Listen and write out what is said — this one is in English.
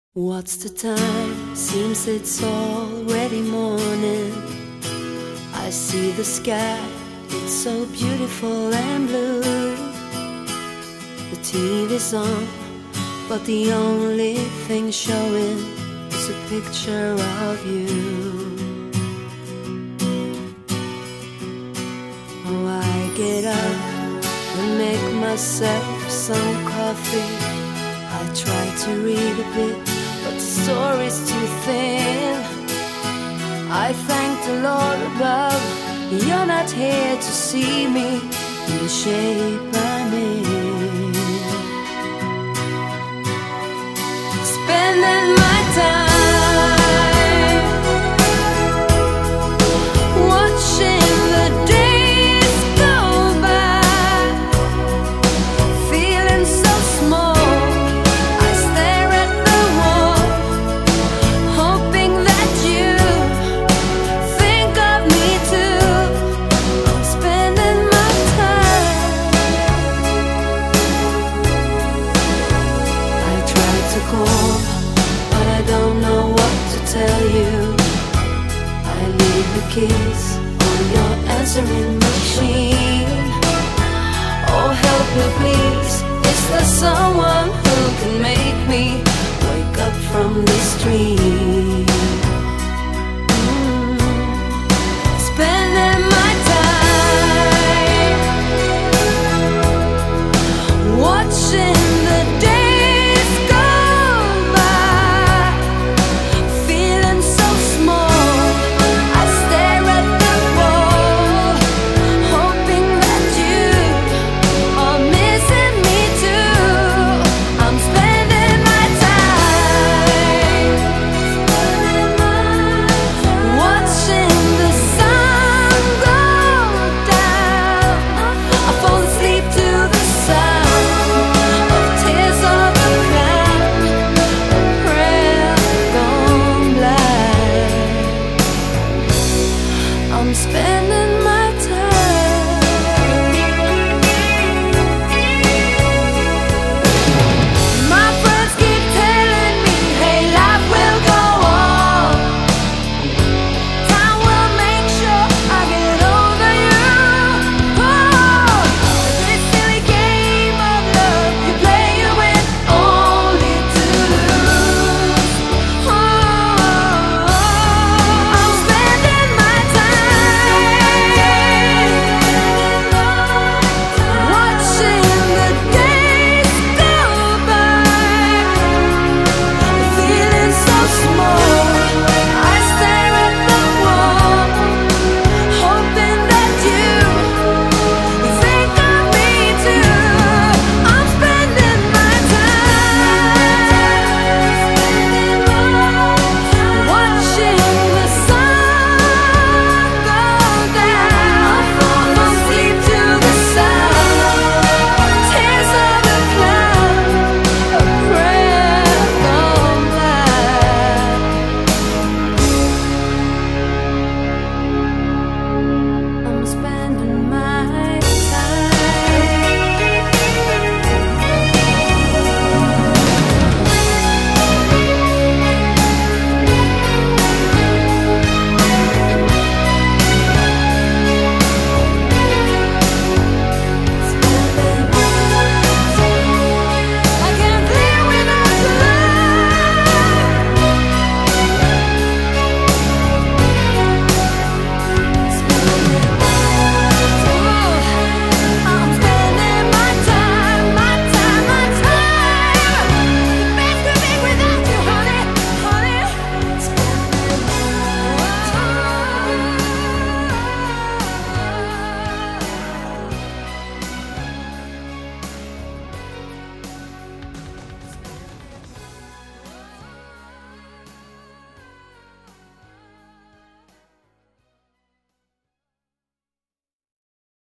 What's the time? Seems it's already morning. I see the sky, it's so beautiful and blue. The TV's on, but the only thing showing is a picture of you. Oh, I get up and make myself some coffee. I try to read a bit, but the story's too thin. I thank the Lord above, you're not here to see me in the shape I'm in. Spending my time watching the days go by, feeling so small. But I don't know what to tell you. I leave the keys on your answering machine. Oh, help me please, is there someone who can make me wake up from this dream?